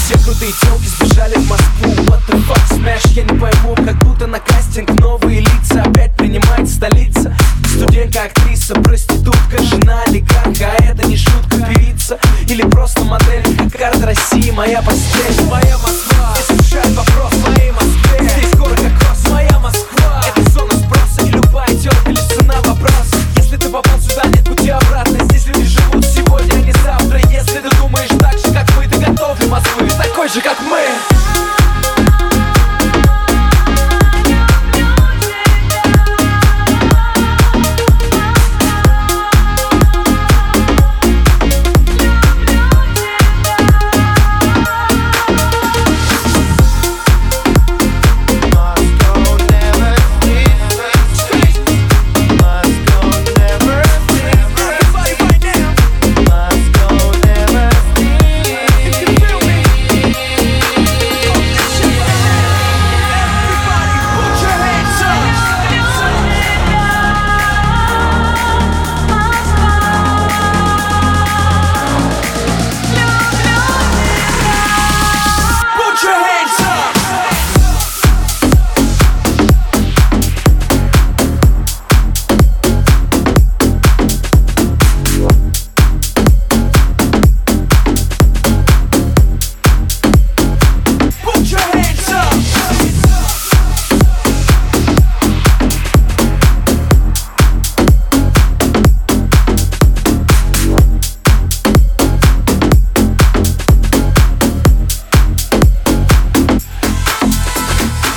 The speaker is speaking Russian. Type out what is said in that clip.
Все крутые тёлки сбежали в Москву. What the fuck, smash, я не пойму. Как будто на кастинг новые лица опять принимает столица. Студентка, актриса, проститутка, жена олигарха. А это не шутка, певица или просто модель. Карта России, моя постель, моя Москва. Если решают вопрос,